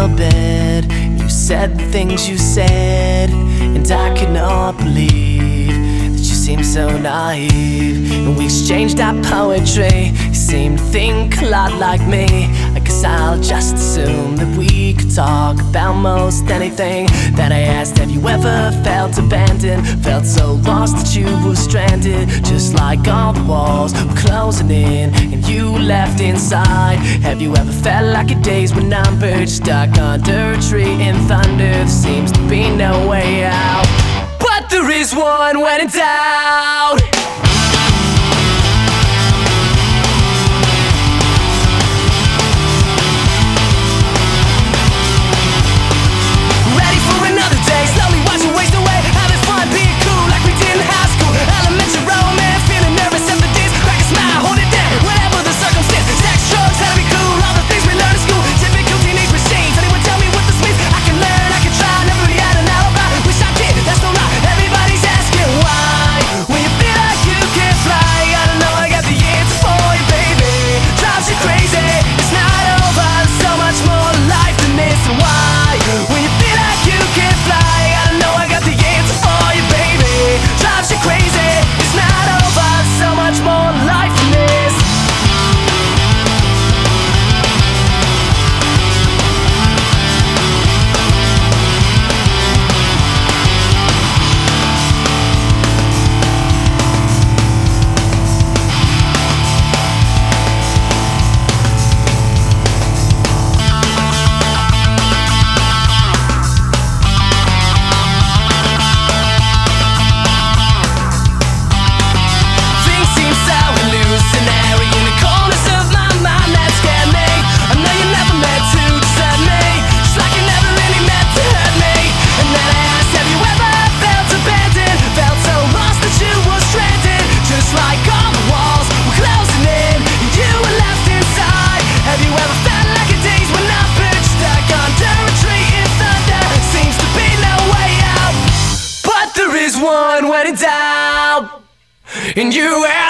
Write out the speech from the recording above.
your bed. You said the things you said, and I could not believe that you seemed so naive. And we exchanged our poetry. You seemed to think a lot like me. I guess I'll just assume that we could talk about most anything that I asked. Have you ever felt abandoned? Felt so lost that you were stranded, just like all the walls were closing in and you left inside? Have you ever felt like your days were numbered, stuck under a tree in thunder? There seems to be no way out, but there is one when in doubt. One when in doubt, and you